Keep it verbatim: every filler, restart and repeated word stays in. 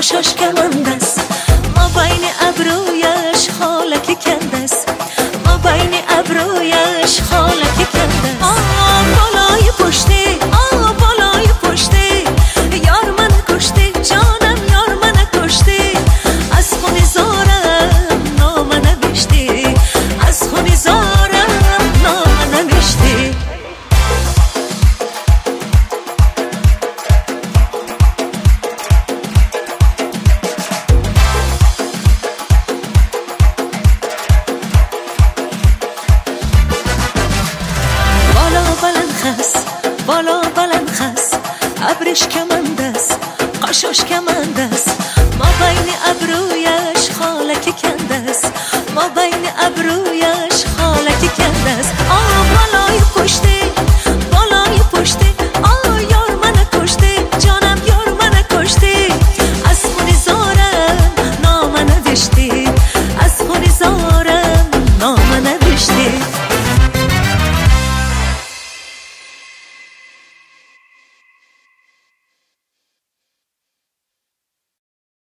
قشاش کمندست، ما بین ابرویش خالکی کندست، ما بین ابرویش خالکی کندست. آه بالای پشتی، آه بالای پشتی، یار من کشتی جانم، یار من کشتی، از خونی زارم نام نوشتی، از خونی زارم نام نوشتی. بالا بلند خس ابرش کمندست، قشاش کمندست، ما بین ابرویش خالکی کندست، ما بین ابرویش